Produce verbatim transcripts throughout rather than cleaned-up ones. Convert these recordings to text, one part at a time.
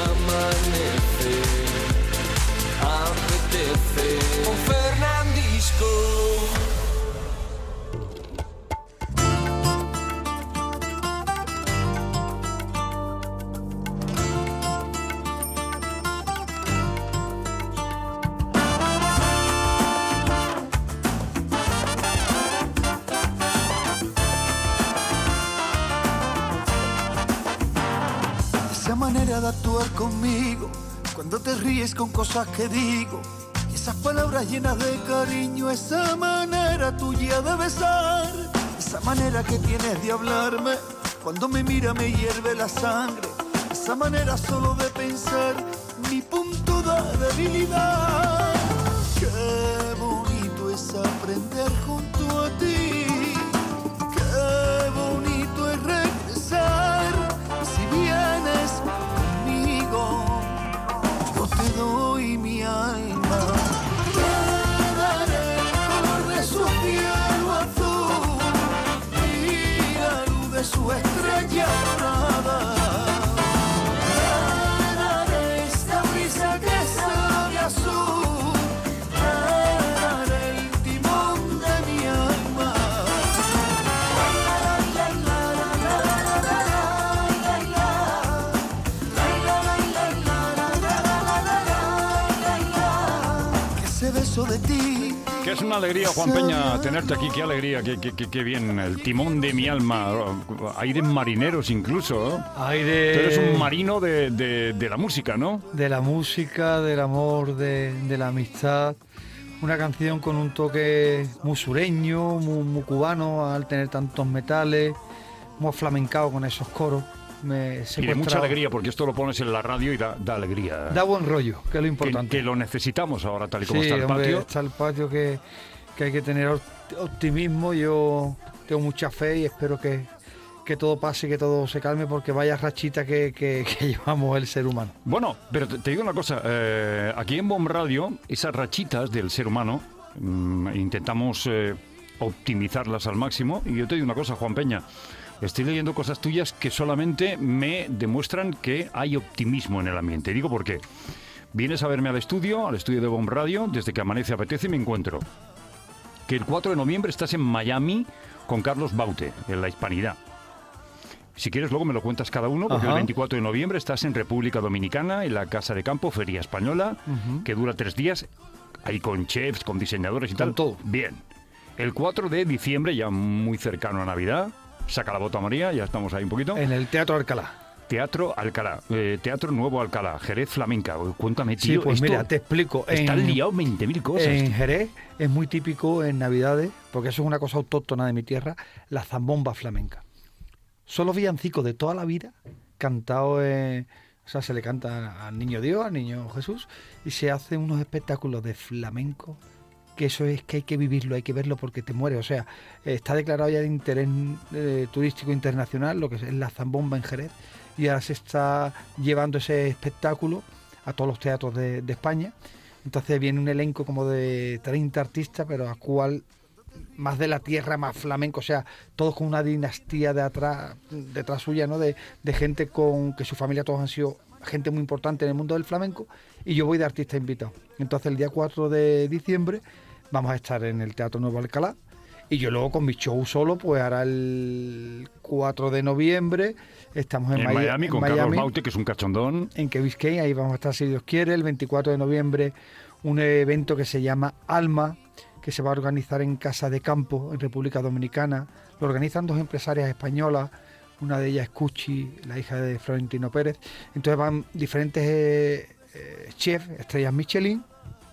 amanece, apetece con Fernandisco. Esa manera de actuar conmigo, cuando te ríes con cosas que digo, y esas palabras llenas de cariño, esa manera tuya de besar, esa manera que tienes de hablarme, cuando me mira me hierve la sangre, esa manera solo de pensar, mi punto de debilidad. Qué bonito es aprender junto a ti, qué bonito es regresar, si vienes conmigo, yo te doy mi alma. Te daré el color de su cielo azul y la luz de su estrella dorada. Te daré esta brisa que sabe azul, te daré el timón de mi alma. Beso de ti. Que es una alegría, Juan Peña, tenerte aquí. Qué alegría, qué, qué, qué, qué bien. El timón de mi alma. Aires marineros incluso, ¿eh? Aire... Tú eres un marino de, de, de la música, ¿no? De la música, del amor, de, de la amistad. Una canción con un toque muy sureño, muy, muy cubano, al tener tantos metales, muy flamencado con esos coros. Me y de mucha alegría, porque esto lo pones en la radio y da, da alegría. Da buen rollo, que es lo importante. Que, que lo necesitamos ahora, tal y como sí, está el hombre, patio. Está el patio que, que hay que tener optimismo. Yo tengo mucha fe y espero que, que todo pase, que todo se calme, porque vaya rachita que, que, que llevamos el ser humano. Bueno, pero te, te digo una cosa. Eh, aquí en Bomb Radio, esas rachitas del ser humano, mmm, intentamos eh, optimizarlas al máximo. Y yo te digo una cosa, Juan Peña. Estoy leyendo cosas tuyas que solamente me demuestran que hay optimismo en el ambiente. Digo por qué. Vienes a verme al estudio, al estudio de Bomb Radio, desde que amanece apetece y me encuentro que el cuatro de noviembre estás en Miami con Carlos Baute, en la Hispanidad. Si quieres luego me lo cuentas cada uno, porque Ajá. el veinticuatro de noviembre estás en República Dominicana, en la Casa de Campo, Feria Española, uh-huh. que dura tres días, ahí con chefs, con diseñadores y con tal. todo. Bien. El cuatro de diciembre, ya muy cercano a Navidad, saca la bota María, ya estamos ahí un poquito. En el Teatro Alcalá. Teatro Alcalá, eh, Teatro Nuevo Alcalá, Jerez Flamenca. Cuéntame, tío. Sí, pues esto mira, te explico. Están liados veinte mil cosas. En tío. Jerez es muy típico en Navidades, porque eso es una cosa autóctona de mi tierra, la zambomba flamenca. Son los villancicos de toda la vida, cantados, en, o sea, se le canta al Niño Dios, al Niño Jesús, y se hacen unos espectáculos de flamenco, que eso es que hay que vivirlo, hay que verlo porque te mueres. O sea, está declarado ya de interés eh, turístico internacional, lo que es la zambomba en Jerez, y ahora se está llevando ese espectáculo a todos los teatros de, de España. Entonces viene un elenco como de treinta artistas, pero a cual más de la tierra, más flamenco, o sea, todos con una dinastía de atrás, detrás suya, ¿no? De, de gente con que su familia todos han sido gente muy importante en el mundo del flamenco, y yo voy de artista invitado. Entonces el día cuatro de diciembre vamos a estar en el Teatro Nuevo Alcalá, y yo luego con mi show solo, pues ahora el cuatro de noviembre estamos en, en May- Miami en con Miami, Carlos Baute, que es un cachondón. En Key Biscayne, ahí vamos a estar si Dios quiere. El veinticuatro de noviembre un evento que se llama Alma, que se va a organizar en Casa de Campo, en República Dominicana. Lo organizan dos empresarias españolas, una de ellas es Cuchi, la hija de Florentino Pérez. Entonces van diferentes eh, eh, chefs, estrellas Michelin.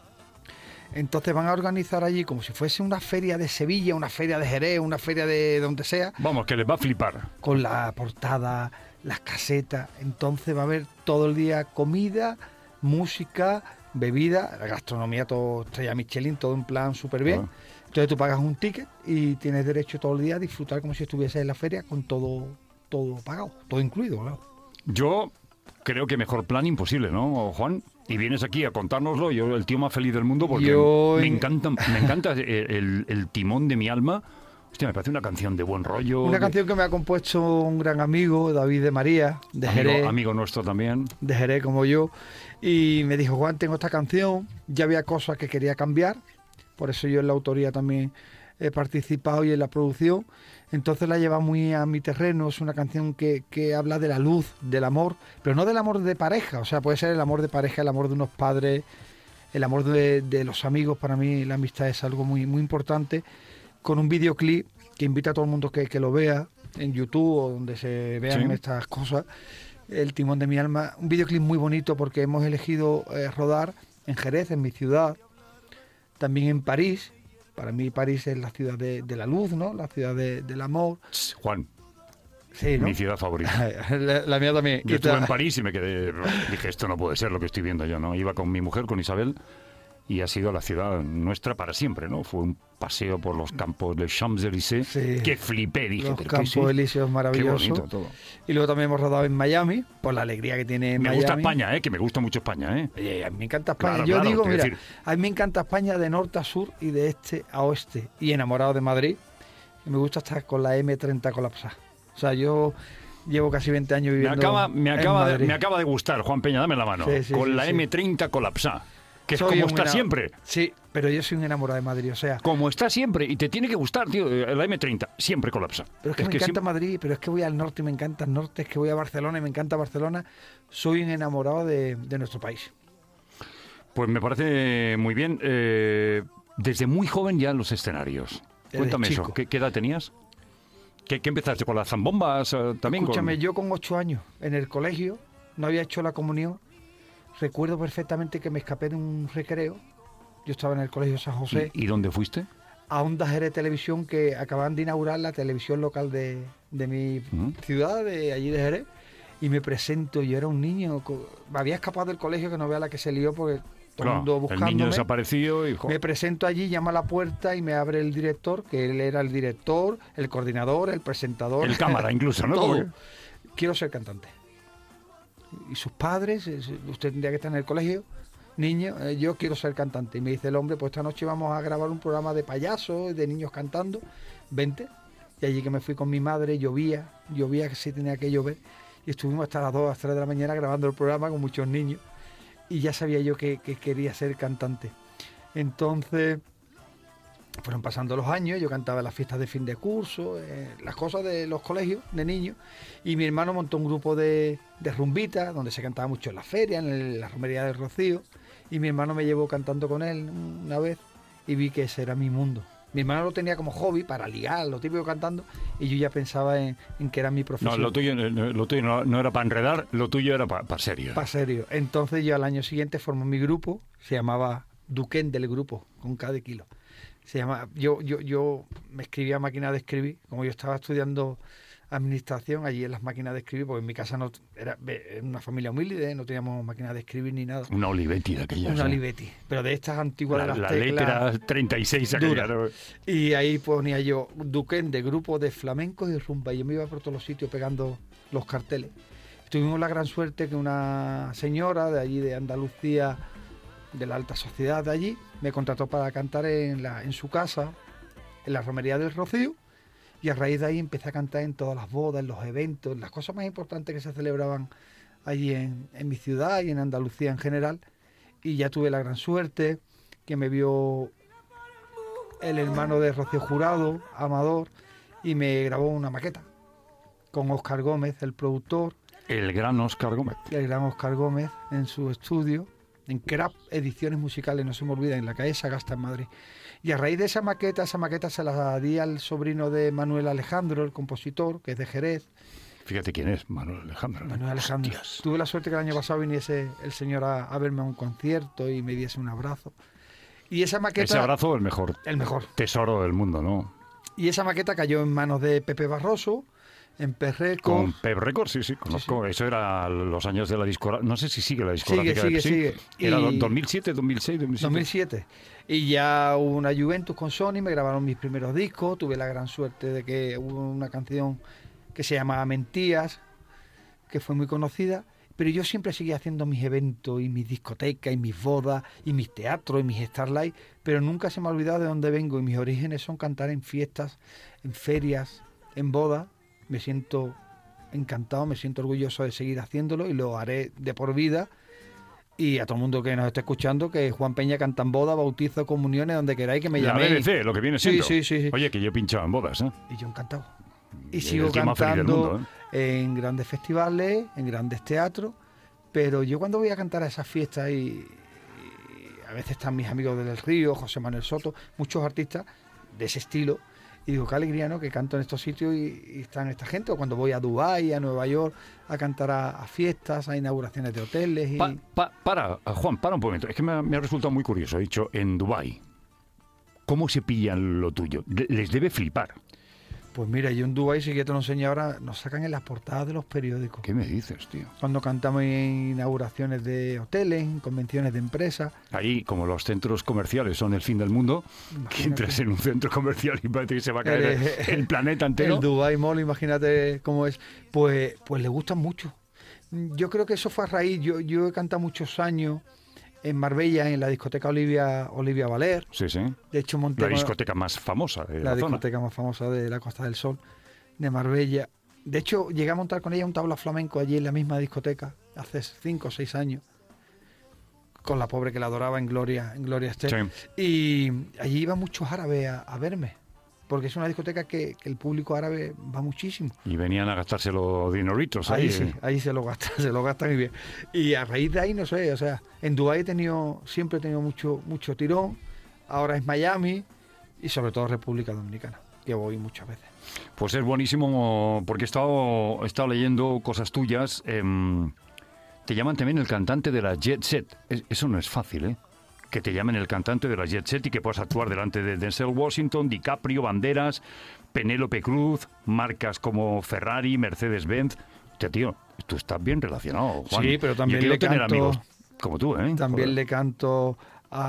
Entonces van a organizar allí como si fuese una feria de Sevilla, una feria de Jerez, una feria de donde sea. Vamos, que les va a flipar. Con la portada, las casetas. Entonces va a haber todo el día comida, música, bebida, la gastronomía, todo estrella Michelin, todo en plan súper bien. Ah. Entonces tú pagas un ticket y tienes derecho todo el día a disfrutar como si estuvieses en la feria con todo, todo pagado, todo incluido, claro. Yo creo que mejor plan imposible, ¿no, Juan? Y vienes aquí a contárnoslo, yo el tío más feliz del mundo, porque yo... me encanta, me encanta el, el, el timón de mi alma. Hostia, me parece una canción de buen rollo. Una de... canción que me ha compuesto un gran amigo, David de María, de amigo, Jerez. amigo nuestro también. De Jerez como yo. Y me dijo, Juan, tengo esta canción. Ya había cosas que quería cambiar. Por eso yo en la autoría también he participado y en la producción. Entonces la lleva muy a mi terreno. Es una canción que, que habla de la luz, del amor, pero no del amor de pareja. O sea, puede ser el amor de pareja, el amor de unos padres, el amor de, de los amigos. Para mí la amistad es algo muy, muy importante. Con un videoclip que invita a todo el mundo que, que lo vea en YouTube o donde se vean sí. estas cosas. El timón de mi alma. Un videoclip muy bonito porque hemos elegido eh, rodar en Jerez, en mi ciudad. También en París. Para mí París es la ciudad de, de la luz, ¿no? La ciudad de, del amor. Juan, sí, ¿no? Mi ciudad favorita. la, la mía también. Yo estuve en París y me quedé... Dije, esto no puede ser lo que estoy viendo yo, ¿no? Iba con mi mujer, con Isabel, y ha sido la ciudad nuestra para siempre, ¿no? Fue un paseo por los campos de Champs-Élysées sí. que flipé, dije. Los campos sí. elíseos maravillosos. Qué bonito todo. Y luego también hemos rodado en Miami, por la alegría que tiene me Miami. Me gusta España, ¿eh? Que me gusta mucho España, ¿eh? Oye, a mí me encanta España. Claro, Yo claro, digo, mira, decir... a mí me encanta España de norte a sur y de este a oeste. Y enamorado de Madrid. Y me gusta estar con la eme treinta colapsada. O sea, yo... Llevo casi veinte años viviendo me acaba, me acaba en de, me acaba de gustar, Juan Peña, dame la mano. Sí, sí, con sí, la sí. eme treinta colapsada. Que es como está siempre. Sí, pero yo soy un enamorado de Madrid, o sea... Como está siempre, y te tiene que gustar, tío, la eme treinta, siempre colapsa. Pero es que es me que encanta siempre... Madrid, pero es que voy al norte y me encanta el norte, es que voy a Barcelona y me encanta Barcelona. Soy un enamorado de, de nuestro país. Pues me parece muy bien. Eh, desde muy joven ya en los escenarios. Desde Cuéntame chico. eso, ¿Qué, ¿qué edad tenías? ¿Qué, qué empezaste con las zambombas uh, también? Escúchame, con... yo con ocho años, en el colegio, no había hecho la comunión. Recuerdo perfectamente que me escapé de un recreo. Yo estaba en el colegio San José. ¿Y, ¿y dónde fuiste? A Onda Jerez Televisión, que acaban de inaugurar la televisión local de, de mi uh-huh. ciudad, de allí de Jerez. Y me presento, yo era un niño, me había escapado del colegio, que no vea la que se lió, porque todo el mundo buscándome. El niño desapareció y... Me presento allí, llama a la puerta y me abre el director, que él era el director, el coordinador, el presentador. El cámara incluso, ¿no? Todo. Quiero ser cantante. Y sus padres, usted tendría que estar en el colegio, niño, eh, yo quiero ser cantante. Y me dice el hombre, pues esta noche vamos a grabar un programa de payasos, de niños cantando, vente. Y allí que me fui con mi madre, llovía, llovía que sí tenía que llover. Y estuvimos hasta las dos, las tres de la mañana grabando el programa con muchos niños. Y ya sabía yo que, que quería ser cantante. Entonces, fueron pasando los años, yo cantaba en las fiestas de fin de curso, eh, las cosas de los colegios de niños, y mi hermano montó un grupo de, de rumbitas, donde se cantaba mucho en la feria, en el, la romería del Rocío, y mi hermano me llevó cantando con él una vez, y vi que ese era mi mundo. Mi hermano lo tenía como hobby para ligar, lo típico cantando, y yo ya pensaba en, en que era mi profesión. No, lo tuyo, lo tuyo no, no era para enredar, lo tuyo era para pa serio. Para serio. Entonces yo al año siguiente formé mi grupo, se llamaba Duquén del Grupo, con K de kilo. Se llama, yo, yo, yo me escribía a máquina de escribir, como yo estaba estudiando administración allí en las máquinas de escribir, porque en mi casa no era una familia humilde, no teníamos máquinas de escribir ni nada. Una Olivetti de aquellas. Una ¿eh? Olivetti, pero de estas antiguas la, de las la teclas. La letra treinta y seis aquella. ¿No? Y ahí ponía yo Duquén de grupo de flamencos y rumba, y yo me iba por todos los sitios pegando los carteles. Tuvimos la gran suerte que una señora de allí de Andalucía, de la alta sociedad de allí, me contrató para cantar en, la, en su casa, en la romería del Rocío, y a raíz de ahí empecé a cantar en todas las bodas, en los eventos, en las cosas más importantes que se celebraban allí en, en mi ciudad y en Andalucía en general, y ya tuve la gran suerte que me vio el hermano de Rocío Jurado, Amador, y me grabó una maqueta con Óscar Gómez, el productor. El gran Óscar Gómez. El gran Óscar Gómez en su estudio, en Crap Ediciones Musicales, no se me olvida, en la calle Sagasta, en Madrid. Y a raíz de esa maqueta, esa maqueta se la di al sobrino de Manuel Alejandro, el compositor, que es de Jerez. Fíjate quién es, Manuel Alejandro. Manuel Alejandro. Hostias. Tuve la suerte que el año pasado viniese el señor a, a verme a un concierto y me diese un abrazo. Y esa maqueta... Ese abrazo, el mejor. El mejor. Tesoro del mundo, ¿no? Y esa maqueta cayó en manos de Pepe Barroso, en P Records. Con P Records, sí, sí, conozco. Sí, sí. Eso era los años de la discografía. No sé si sigue la discográfica. Sigue, sigue, sí. sigue. Era y... dos mil siete, dos mil seis, dos mil siete. dos mil siete. Y ya hubo una Juventus con Sony, me grabaron mis primeros discos. Tuve la gran suerte de que hubo una canción que se llamaba Mentías, que fue muy conocida. pero yo siempre seguí haciendo mis eventos y mis discotecas y mis bodas y mis teatros y mis Starlight, pero nunca se me ha olvidado de dónde vengo y mis orígenes son cantar en fiestas, en ferias, en bodas. Me siento encantado, me siento orgulloso de seguir haciéndolo y lo haré de por vida. Y a todo el mundo que nos esté escuchando, que Juan Peña canta en bodas, bautizos, comuniones, donde queráis que me La llaméis. B B C, lo que viene siendo. Sí, sí, sí. Oye, que yo pinchaba en bodas, ¿eh? Y yo encantado. Y Y sigo el tío más feliz del cantando mundo, ¿eh? en grandes festivales, en grandes teatros, pero yo cuando voy a cantar a esas fiestas y, y a veces están mis amigos del Río, José Manuel Soto, muchos artistas de ese estilo, y digo, qué alegría, ¿no?, que canto en estos sitios y, y están esta gente, o cuando voy a Dubái, a Nueva York, a cantar a, a fiestas, a inauguraciones de hoteles. Y... Pa- pa- para, Juan, para un momento. Es que me ha, me ha resultado muy curioso. He dicho, en Dubái, ¿cómo se pillan lo tuyo? De- les debe flipar. Pues mira, yo en Dubái, si que te lo enseño ahora, nos sacan en las portadas de los periódicos. ¿Qué me dices, tío? Cuando cantamos en inauguraciones de hoteles, en convenciones de empresas. Ahí, como los centros comerciales son el fin del mundo, que Imagínate. entras en un centro comercial y parece que se va a caer el, Eres- el planeta entero. El Dubai Mall, imagínate cómo es. Pues, pues le gustan mucho. Yo creo que eso fue a raíz. Yo, yo he cantado muchos años en Marbella, en la discoteca Olivia, Olivia Valer. Sí, sí. De hecho, monté La con- discoteca más famosa de la, la zona. discoteca más famosa de la Costa del Sol, de Marbella. De hecho, llegué a montar con ella un tabla flamenco allí en la misma discoteca, hace cinco o seis años, con la pobre que la adoraba en Gloria, en Gloria Esther. Sí. Y allí iban muchos árabes a, a verme, porque es una discoteca que, que el público árabe va muchísimo. Y venían a gastarse los dineritos ahí. Ahí sí, ahí se lo gastan, se lo gastan muy bien. Y a raíz de ahí, no sé, o sea, en Dubái he tenido, siempre he tenido mucho, mucho tirón, ahora es Miami y sobre todo República Dominicana, que voy muchas veces. Pues es buenísimo porque he estado, he estado leyendo cosas tuyas. em, te llaman también el cantante de la Jet Set. Es- eso no es fácil, ¿eh? Que te llamen el cantante de la Jet Set y que puedas actuar delante de Denzel Washington, DiCaprio, Banderas, Penélope Cruz, marcas como Ferrari, Mercedes-Benz. Hostia, tío, tú estás bien relacionado, Juan. Sí, pero también Yo quiero le tener canto- amigos como tú, ¿eh? También Joder. le canto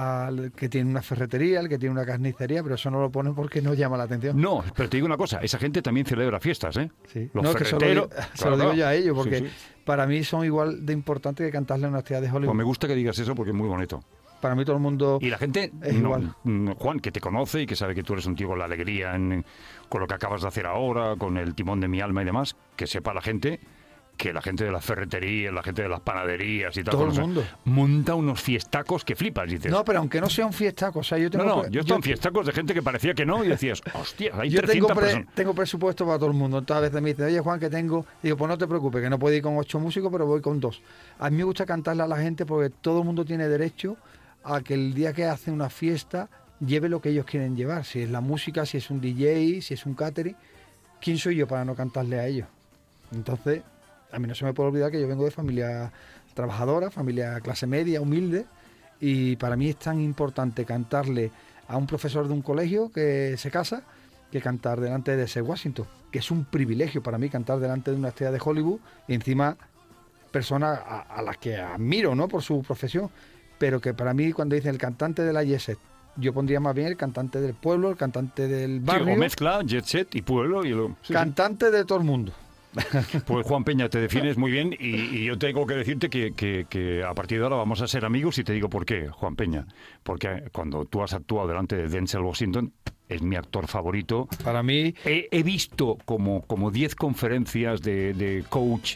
al que tiene una ferretería, al que tiene una carnicería, pero eso no lo ponen porque no llama la atención. No, pero te digo una cosa, esa gente también celebra fiestas, ¿eh? Sí. Los No, es que se lo ferreteros. digo, se Claro, lo digo claro. yo a ellos, Sí, porque sí. para mí son igual de importantes que cantarle a una estrella de Hollywood. Pues me gusta que digas eso porque es muy bonito. Para mí todo el mundo... Y la gente, Es no, igual. mm, Juan, que te conoce y que sabe que tú eres un tío con la alegría, en- con lo que acabas de hacer ahora, con el timón de mi alma y demás, que sepa la gente que la gente de las ferreterías, la gente de las panaderías y tal, Todo el cosa, mundo. monta unos fiestacos que flipas, dices. No, pero aunque no sea un fiestaco, o sea, yo no, tengo... no, pre- yo he estado en fiestacos de gente que parecía que no y decías, hostia, hay Yo tengo, trescientas pre- personas. tengo presupuesto para todo el mundo. Entonces a veces me dicen, oye Juan, que tengo... Digo, pues no te preocupes, que no puedo ir con ocho músicos, pero voy con dos. A mí me gusta cantarle a la gente porque todo el mundo tiene derecho a que el día que hace una fiesta lleve lo que ellos quieren llevar. Si es la música, si es un D J, si es un catering. ¿Quién soy yo para no cantarle a ellos? Entonces, a mí no se me puede olvidar que yo vengo de familia trabajadora, familia clase media, humilde, y para mí es tan importante cantarle a un profesor de un colegio que se casa que cantar delante de Denzel Washington, que es un privilegio para mí cantar delante de una estrella de Hollywood y encima personas a, a las que admiro, ¿no?, por su profesión, pero que para mí cuando dicen el cantante de la Jet Set, yo pondría más bien el cantante del pueblo, el cantante del Sí, barrio, o mezcla, jet set y pueblo. Y lo, sí, sí. cantante de todo el mundo. Pues Juan Peña, te defines muy bien y, y yo tengo que decirte que, que- que a partir de ahora vamos a ser amigos y te digo por qué, Juan Peña. Porque cuando tú has actuado delante de Denzel Washington, es mi actor favorito. Para mí, He, he visto como como diez conferencias de, de coach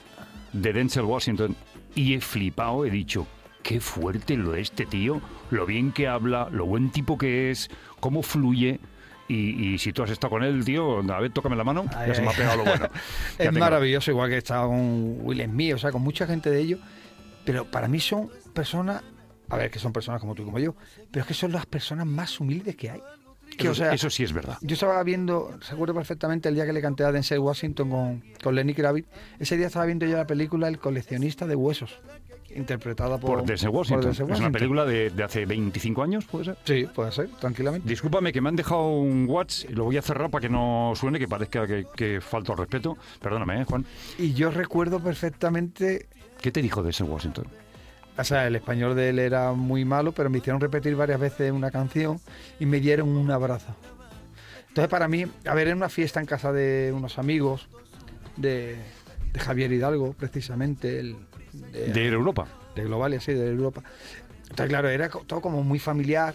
de Denzel Washington y he flipado, he dicho, qué fuerte lo es este tío, lo bien que habla, lo buen tipo que es, cómo fluye. Y, y si tú has estado con él, tío, a ver, tócame la mano, ya se me ha pegado lo bueno. Ya es tengo- maravilloso, igual que he estado con Will Smith, o sea, con mucha gente de ellos, pero para mí son personas, a ver, que son personas como tú y como yo, pero es que son las personas más humildes que hay. Que, Eso, o sea, eso sí es verdad. yo estaba viendo, recuerdo perfectamente el día que le canté a Denzel Washington con, con Lenny Kravitz, ese día estaba viendo yo la película El coleccionista de huesos, interpretada por, Por Denzel Washington. por Denzel Es una Washington. película de, de hace veinticinco años, ¿puede ser? Sí, puede ser, tranquilamente. Discúlpame que me han dejado un WhatsApp, lo voy a cerrar para que no suene, que parezca que, que falto al respeto. Perdóname, ¿eh, Juan? Y yo recuerdo perfectamente, ¿Qué te dijo de ese Washington? o sea, el español de él era muy malo, pero me hicieron repetir varias veces una canción y me dieron un abrazo. Entonces, para mí, a ver, en una fiesta en casa de unos amigos, de, de Javier Hidalgo, precisamente, el de, De Europa. de Globalia, sí, de Europa. Entonces, claro, era co- todo como muy familiar.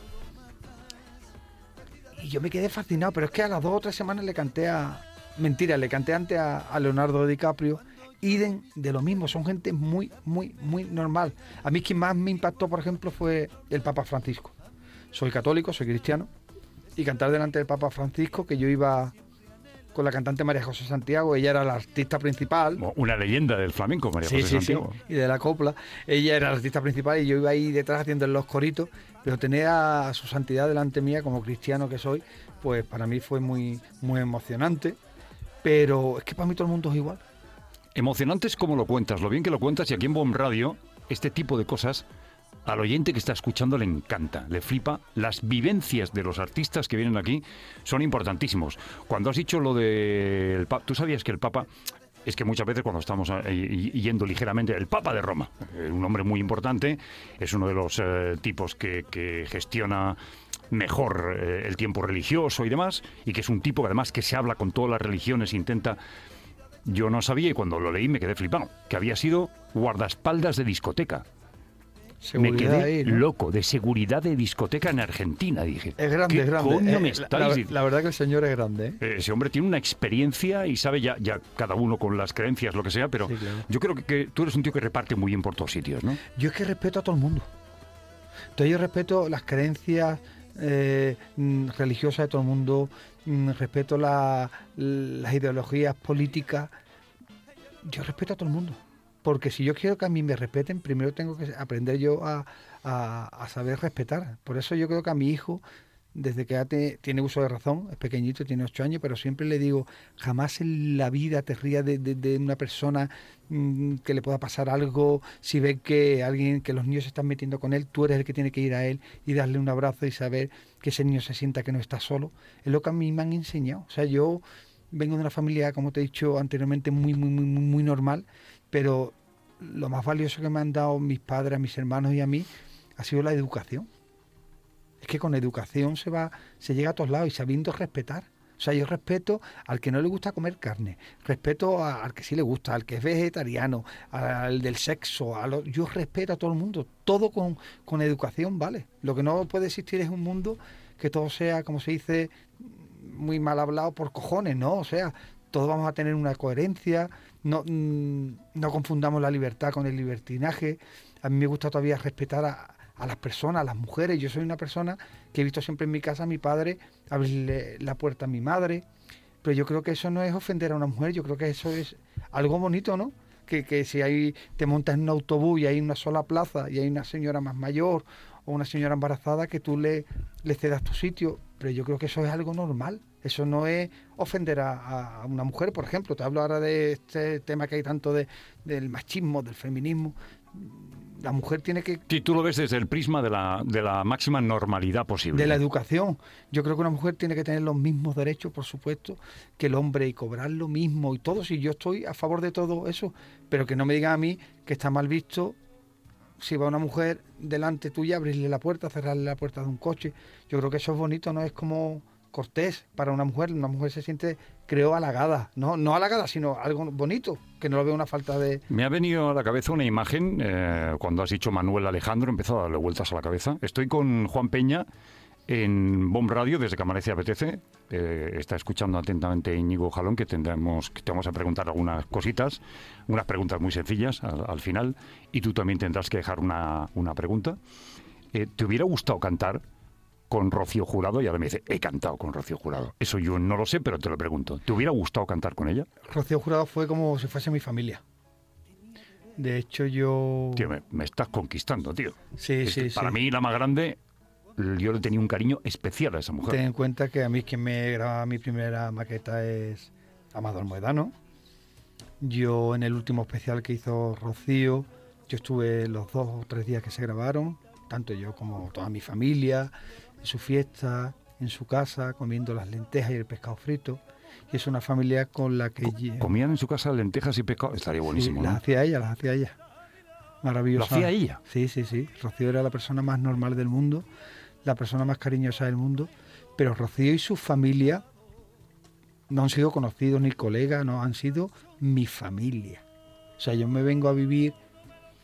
Y yo me quedé fascinado, pero es que a las dos o tres semanas le canté a... Mentira, le canté antes a, a Leonardo DiCaprio. Idem de lo mismo, son gente muy, muy, muy normal. A mí quien más me impactó, por ejemplo, fue el Papa Francisco. Soy católico, soy cristiano, y cantar delante del Papa Francisco, que yo iba con la cantante María José Santiago, ella era la artista principal. Una leyenda del flamenco, María Sí, José sí, Santiago. sí, y de la copla. Ella era la artista principal y yo iba ahí detrás haciendo los coritos, pero tener a su santidad delante mía, como cristiano que soy, pues para mí fue muy, muy emocionante. Pero es que para mí todo el mundo es igual. Emocionante es como lo cuentas, lo bien que lo cuentas, y aquí en Bomb Radio, este tipo de cosas, al oyente que está escuchando le encanta, le flipa. Las vivencias de los artistas que vienen aquí son importantísimos. Cuando has dicho lo del Papa, ¿tú sabías que el Papa... Es que muchas veces cuando estamos eh, y- yendo ligeramente, el Papa de Roma, eh, un hombre muy importante, es uno de los eh, tipos que, que gestiona mejor eh, el tiempo religioso y demás, y que es un tipo que además que se habla con todas las religiones, intenta... Yo no sabía, y cuando lo leí me quedé flipado, que había sido guardaespaldas de discoteca. Me quedé ahí, ¿no? loco, de seguridad de discoteca en Argentina, dije. Es grande, ¿Qué es grande. coño Eh, me la- estáis la, diciendo? la verdad que el señor es grande, ¿eh? Eh, Ese hombre tiene una experiencia y sabe ya, ya cada uno con las creencias, lo que sea, pero Sí, claro. yo creo que, que tú eres un tío que reparte muy bien por todos sitios, ¿no? Yo es que respeto a todo el mundo. Entonces yo respeto las creencias eh, mm, religiosas de todo el mundo, mm, respeto la- las ideologías políticas. Yo respeto a todo el mundo. Porque si yo quiero que a mí me respeten, primero tengo que aprender yo a, a- a saber respetar. Por eso yo creo que a mi hijo, desde que ya te- tiene uso de razón, es pequeñito, tiene ocho años, pero siempre le digo, jamás en la vida te rías de, de- de una persona mm, que le pueda pasar algo. Si ve que alguien, que los niños se están metiendo con él, tú eres el que tiene que ir a él y darle un abrazo y saber que ese niño se sienta que no está solo. Es lo que a mí me han enseñado. O sea, yo vengo de una familia, como te he dicho anteriormente, muy, muy, muy, muy, muy normal, pero lo más valioso que me han dado mis padres, a mis hermanos y a mí ha sido la educación. Es que con educación se va, se llega a todos lados y sabiendo respetar. O sea, yo respeto al que no le gusta comer carne, respeto a- al que sí le gusta, al que es vegetariano, al del sexo, a lo- yo respeto a todo el mundo, todo con, con educación, ¿vale? Lo que no puede existir es un mundo que todo sea, como se dice, muy mal hablado por cojones, ¿no? O sea, todos vamos a tener una coherencia, no, mm, no confundamos la libertad con el libertinaje. A mí me gusta todavía respetar a, a las personas, a las mujeres. Yo soy una persona que he visto siempre en mi casa a mi padre abrirle la puerta a mi madre, pero yo creo que eso no es ofender a una mujer, yo creo que eso es algo bonito, ¿no? Que, que si hay, te montas en un autobús y hay una sola plaza y hay una señora más mayor o una señora embarazada, que tú le, le cedas tu sitio, pero yo creo que eso es algo normal. Eso no es ofender a, a una mujer, por ejemplo. Te hablo ahora de este tema que hay tanto de, del machismo, del feminismo. La mujer tiene que... Sí, tú lo ves desde el prisma de la, de la máxima normalidad posible. De la educación. Yo creo que una mujer tiene que tener los mismos derechos, por supuesto, que el hombre, y cobrar lo mismo y todo. Si yo estoy a favor de todo eso, pero que no me digan a mí que está mal visto si va una mujer delante tuya, abrirle la puerta, cerrarle la puerta de un coche. Yo creo que eso es bonito, no es como cortés para una mujer. Una mujer se siente, creo, halagada. No, no halagada, sino algo bonito, que no lo veo una falta de... Me ha venido a la cabeza una imagen, eh, cuando has dicho Manuel Alejandro, he empezado a darle vueltas a la cabeza. Estoy con Juan Peña en Bomb Radio, desde que amanece apetece. Eh, está escuchando atentamente Íñigo Jalón, que tendremos, que te vamos a preguntar algunas cositas, unas preguntas muy sencillas al, al final, y tú también tendrás que dejar una, una pregunta. Eh, ¿Te hubiera gustado cantar con Rocío Jurado? Y ahora me dice, he cantado con Rocío Jurado. Eso yo no lo sé, pero te lo pregunto. ¿Te hubiera gustado cantar con ella? Rocío Jurado fue como si fuese mi familia. De hecho, yo... Tío, me, me estás conquistando, tío. Sí, Es sí, que para sí. mí, la más grande, yo le tenía un cariño especial a esa mujer. Ten en cuenta que a mí quien me graba mi primera maqueta es Amador Moedano. Yo en el último especial que hizo Rocío, yo estuve los dos o tres días que se grabaron, tanto yo como toda mi familia, en su fiesta, en su casa, comiendo las lentejas y el pescado frito. Y es una familia con la que... lle- ¿Comían en su casa lentejas y pescado? Estaría buenísimo, Sí, las ¿no? hacía ella, las hacía ella. Maravillosa. ¿Lo hacía ella? Sí, sí, sí. Rocío era la persona más normal del mundo, la persona más cariñosa del mundo, pero Rocío y su familia no han sido conocidos ni colegas, no, han sido mi familia. O sea, yo me vengo a vivir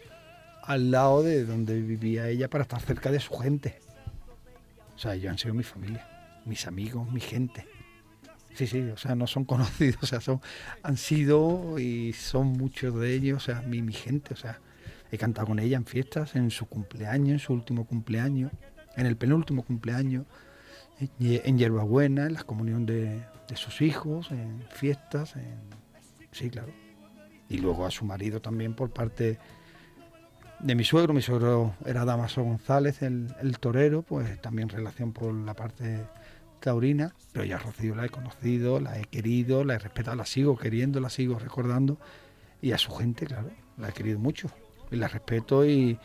al lado de donde vivía ella para estar cerca de su gente. O sea, ellos han sido mi familia, mis amigos, mi gente. Sí, sí, o sea, no son conocidos, o sea, son, han sido y son muchos de ellos, o sea, mi, mi gente, o sea, he cantado con ella en fiestas, en su cumpleaños, en su último cumpleaños, en el penúltimo cumpleaños, en, en Hierbabuena, en la comunión de, de sus hijos, en fiestas, en, sí, claro. Y luego a su marido también por parte de mi suegro, mi suegro era Damaso González, el, el torero, pues también relación por la parte taurina, pero ya a Rocío la he conocido, la he querido, la he respetado, la sigo queriendo, la sigo recordando, y a su gente, claro, la he querido mucho, y la respeto y,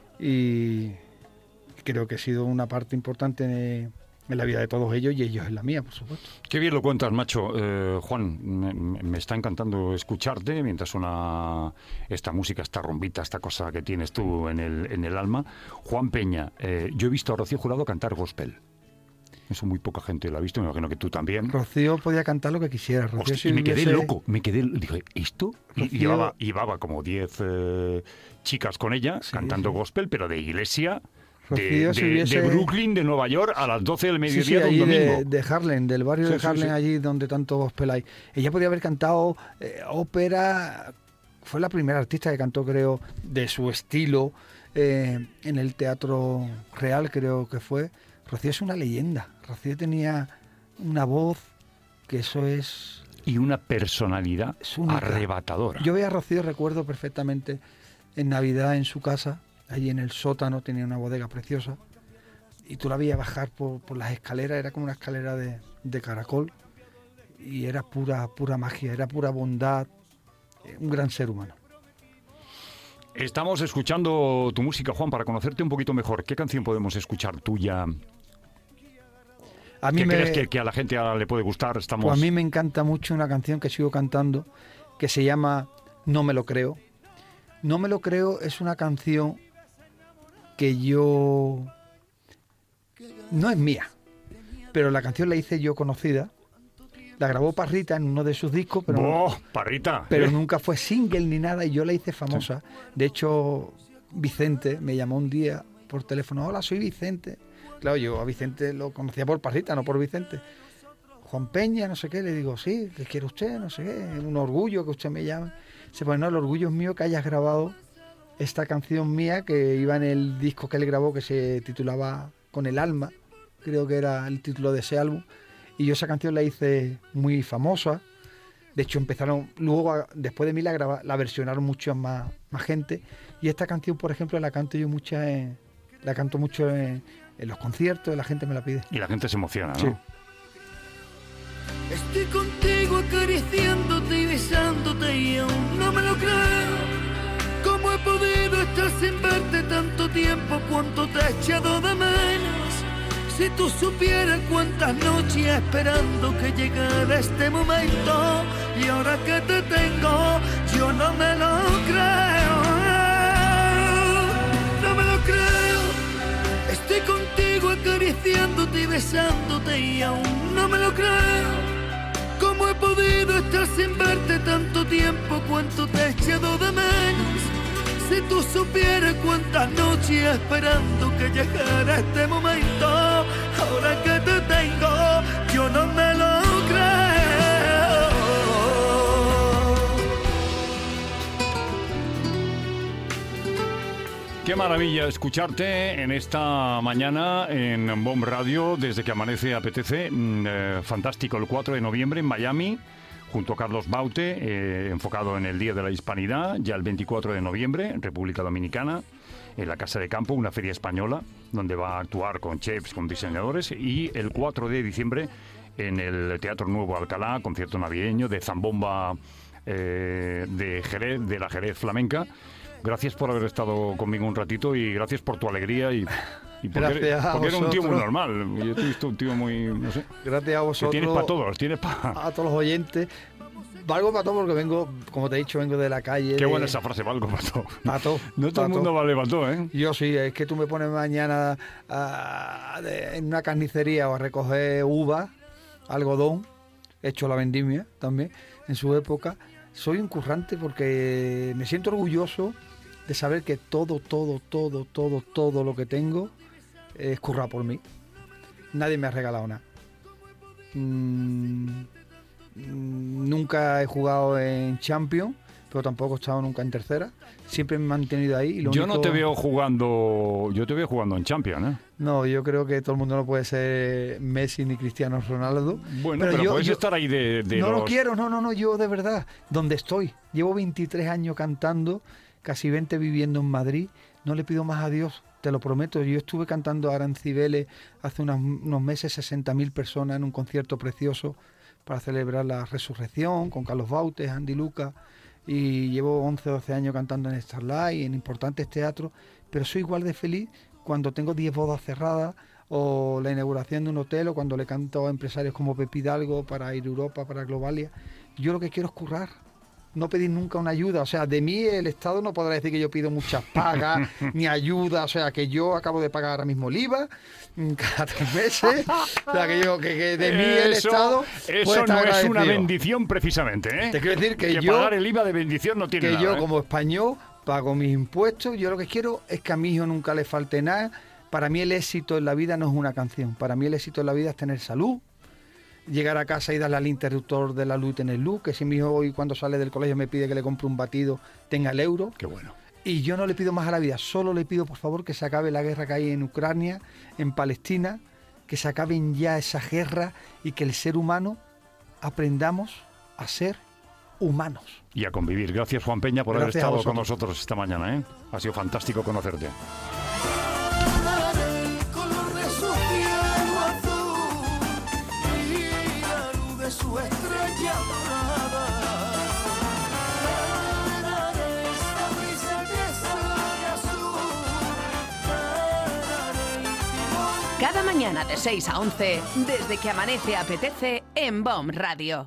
y creo que he sido una parte importante en, en la vida de todos ellos y ellos en la mía, por supuesto. Qué bien lo cuentas, macho. Eh, Juan, me, me está encantando escucharte mientras suena esta música, esta rumbita, esta cosa que tienes tú en el, en el alma. Juan Peña, eh, yo he visto a Rocío Jurado cantar gospel. Eso muy poca gente lo ha visto, me imagino que tú también. Rocío podía cantar lo que quisiera. Rocío, Hostia, si y me quedé hubiese... loco, me quedé, dije, ¿esto? Y Rocío... llevaba, llevaba como diez eh, chicas con ella, sí, cantando sí. gospel, pero de iglesia, de, de, si hubiese... de Brooklyn, de Nueva York, a las doce del mediodía sí, sí, de un domingo. De, de Harlem, del barrio sí, de Harlem, sí, sí. allí donde tanto gospel hay. Ella podía haber cantado eh, ópera, fue la primera artista que cantó, creo, de su estilo, eh, en el Teatro Real, creo que fue. Rocío es una leyenda. Rocío tenía una voz que eso es... Y una personalidad arrebatadora. Yo veía a Rocío, recuerdo perfectamente, en Navidad en su casa, allí en el sótano, tenía una bodega preciosa, y tú la veías bajar por, por las escaleras, era como una escalera de, de caracol, y era pura, pura magia, era pura bondad, un gran ser humano. Estamos escuchando tu música, Juan, para conocerte un poquito mejor. ¿Qué canción podemos escuchar tuya? A mí ¿Qué me, crees que, que a la gente le puede gustar? Estamos... Pues a mí me encanta mucho una canción que sigo cantando, que se llama No me lo creo. No me lo creo es una canción que yo... no es mía, pero la canción la hice yo conocida. La grabó Parrita en uno de sus discos, pero, ¡Oh, Parrita! pero ¿Eh? nunca fue single ni nada, y yo la hice famosa. Sí. De hecho, Vicente me llamó un día por teléfono, hola, soy Vicente. Claro, yo a Vicente lo conocía por Parrita, no por Vicente. Juan Peña, no sé qué, le digo, sí, ¿qué quiere usted? No sé qué, un orgullo que usted me llame. Se pone, no, el orgullo es mío que hayas grabado esta canción mía que iba en el disco que él grabó, que se titulaba Con el alma, creo que era el título de ese álbum. Y yo esa canción la hice muy famosa. De hecho, empezaron, luego después de mí la, graba, la versionaron mucho más, más gente. Y esta canción, por ejemplo, la canto yo mucha en, la canto mucho en, en los conciertos, la gente me la pide. Y la gente se emociona, ¿no? Sí. Estoy contigo acariciándote y besándote y aún no me lo creo. ¿Cómo he podido estar sin verte tanto tiempo? ¿Cuánto te he echado de menos? Si tú supieras cuántas noches esperando que llegara este momento, y ahora que te tengo, yo no me lo creo, no me lo creo. Estoy contigo acariciándote y besándote y aún no me lo creo. ¿Cómo he podido estar sin verte tanto tiempo? ¿Cuánto te he echado de menos? Si tú supieras cuántas noches esperando que llegara este momento, ahora que te tengo, yo no me lo creo. Qué maravilla escucharte en esta mañana en Bomb Radio, desde que amanece apetece. Eh, fantástico, el cuatro de noviembre en Miami, junto a Carlos Baute, eh, enfocado en el Día de la Hispanidad, ya el veinticuatro de noviembre, en República Dominicana, en la Casa de Campo, una feria española, donde va a actuar con chefs, con diseñadores, y el cuatro de diciembre en el Teatro Nuevo Alcalá, concierto navideño de Zambomba eh, de Jerez, de la Jerez Flamenca. Gracias por haber estado conmigo un ratito y gracias por tu alegría y... Y porque, gracias a porque era un tío muy vosotros. normal. Yo te he visto un tío muy, no sé. Gracias a vosotros. Que tienes para todos, tienes para... A todos los oyentes. Valgo para todo porque vengo, como te he dicho, vengo de la calle. Qué de... buena esa frase, valgo para todo. Para todo. No todo el mundo vale para todo, ¿eh? Yo sí, es que tú me pones mañana a, a, de, en una carnicería o a recoger uvas, algodón, hecho la vendimia también, en su época. Soy un currante porque me siento orgulloso de saber que todo, todo, todo, todo, todo lo que tengo es currado por mí. Nadie me ha regalado nada. Mm, nunca he jugado en Champions, pero tampoco he estado nunca en tercera. Siempre me he mantenido ahí. Y lo yo único... no te veo jugando, yo te veo jugando en Champions, ¿eh? No, yo creo que todo el mundo no puede ser Messi ni Cristiano Ronaldo. Bueno, pero, pero yo, puedes yo, estar ahí de, de No los... lo quiero, no, no, no, yo de verdad, donde estoy. Llevo veintitrés años cantando, casi veinte viviendo en Madrid. No le pido más a Dios, te lo prometo. Yo estuve cantando ahora en Cibeles hace unos, unos meses, sesenta mil personas en un concierto precioso para celebrar la resurrección con Carlos Bautes, Andy Luca. Y llevo once o doce años cantando en Starlight, en importantes teatros, pero soy igual de feliz cuando tengo diez bodas cerradas o la inauguración de un hotel o cuando le canto a empresarios como Pepe Hidalgo para ir a Europa, para Globalia. Yo lo que quiero es currar, no pedir nunca una ayuda. O sea, de mí el Estado no podrá decir que yo pido muchas pagas ni ayuda. O sea, que yo acabo de pagar ahora mismo el I V A cada tres meses. O sea, que yo, que, que de mí el eso, Estado Eso no es una bendición precisamente, ¿eh? Te quiero decir que, que yo... pagar el I V A de bendición no tiene que nada, yo ¿eh? como español pago mis impuestos. Yo lo que quiero es que a mi hijo nunca le falte nada. Para mí el éxito en la vida no es una canción. Para mí el éxito en la vida es tener salud, llegar a casa y darle al interruptor de la luz y tener luz, que si mi hijo hoy cuando sale del colegio me pide que le compre un batido, tenga el euro. Qué bueno. Y yo no le pido más a la vida, solo le pido por favor que se acabe la guerra que hay en Ucrania, en Palestina, que se acaben ya esas guerras y que el ser humano aprendamos a ser humanos. Y a convivir. Gracias, Juan Peña, por Gracias haber estado con nosotros esta mañana, ¿eh? Ha sido fantástico conocerte. Su estrella dorada. Esta brisa que sale azul. Cada mañana de seis a once, desde que amanece apetece en B O M Radio.